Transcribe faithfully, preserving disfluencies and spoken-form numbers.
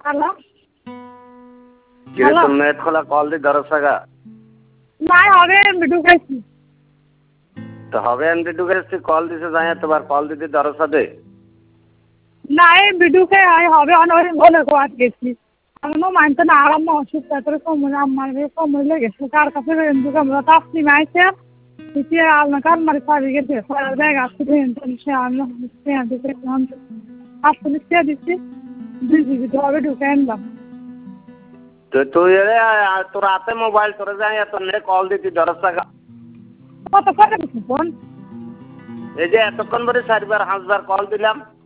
hello কিরে তোর net খোলা কল দি ধরস গা নাই হবে আমি ঢুকাইছি তো হবে এমনি ঢুকেছি কল দিছে যাই তোমার কল দিতে ধরস দে নাই বিডুকে আই হবে অনেক বলে কোয়াত গেছি আমি মানতে না আরাম অসুস্থ করে সময় আমার সময় লেগেছে কার কাছে বেরোতে আমরা তাপসি মাইছে সে আলনা কার মারি পারি গেছে সারা জায়গা আছে সে আমি আসলে সে দিচ্ছি দুই জিবি তো হবে ঢুকে আনলাম তো তুই তোর হাতে মোবাইল তোরে যাই তোর নে কল দিতে ধরস গা কত করে দিচ্ছি ফোন এই যে এতক্ষণ ধরে চারবার পাঁচবার কল দিলাম